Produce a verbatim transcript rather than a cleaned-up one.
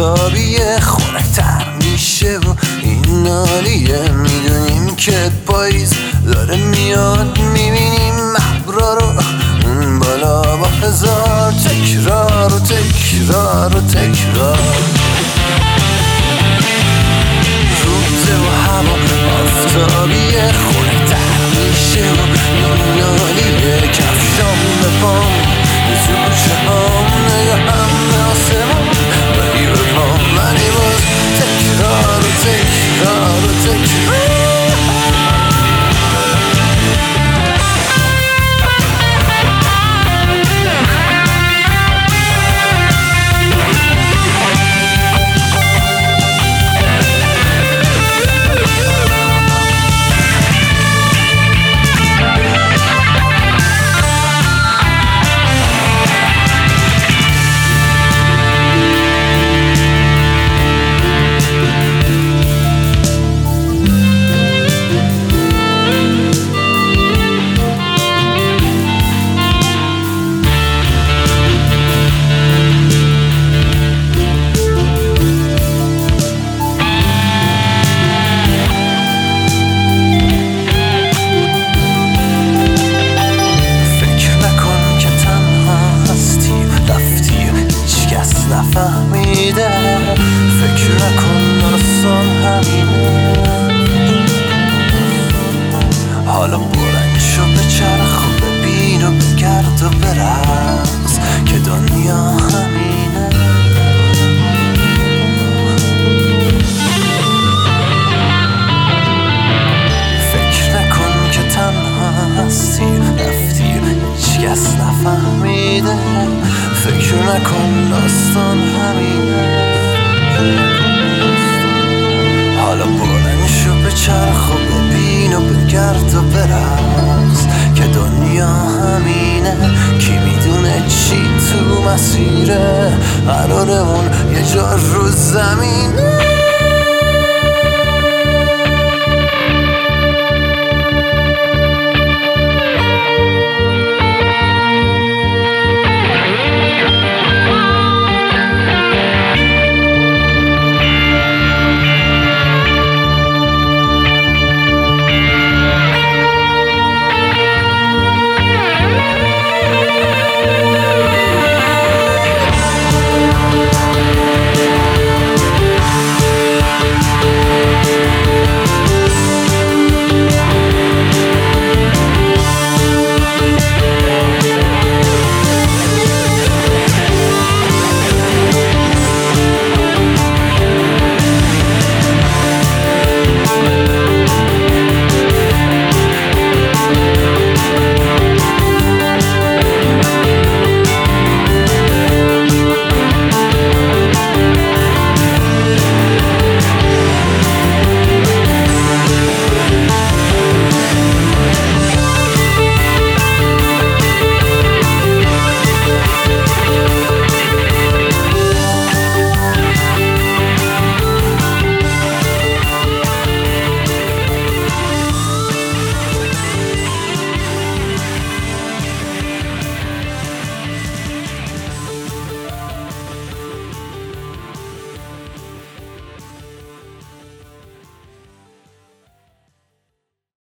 آفتابیه خنک‌تر میشه و این عالیه. میدونیم که پاییز داره میاد، میبینیم ابرا رو اون بالا با هزار تکرار و تکرار و تکرار. روزه و هوا آفتابیه خنک‌تر میشه و این عالیه. کفشام به پام تو کوچه هام، نگاهم به آسمون ولی به پام منی باز تکرار و تکرار و تکرار. نفهمیده فکر نکن داستان همینه. حالا بلند شو بچرخ و ببین و بگرد و برقص که دنیا همینه. فکر نکن که تنها هستی رفتی هیچکس نفهمیده. فکر نکن داستان همینه. حالا بلند شو بچرخ و ببین و بگرد و برقص که دنیا همینه. کی میدونه چی تو مسیره قرارمون یه جا رو زمینه.